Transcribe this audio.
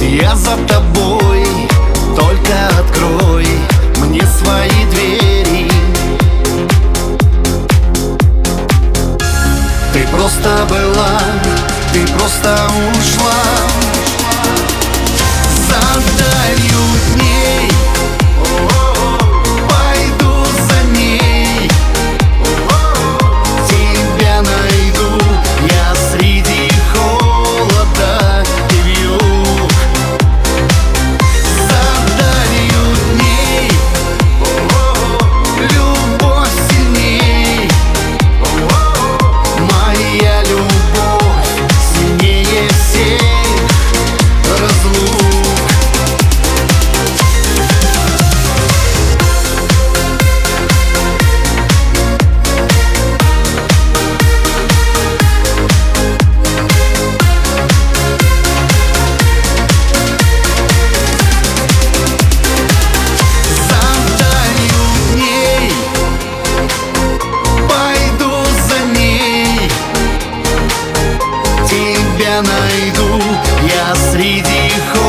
Я за тобой, только открой мне свои двери. Ты просто была, ты просто ушла за далью дней. Пойду за ней, тебя найду я среди холода и вьюг. За далью дней любовь сильней, моя любовь сильнее всех разлук. Тебя найду я среди холода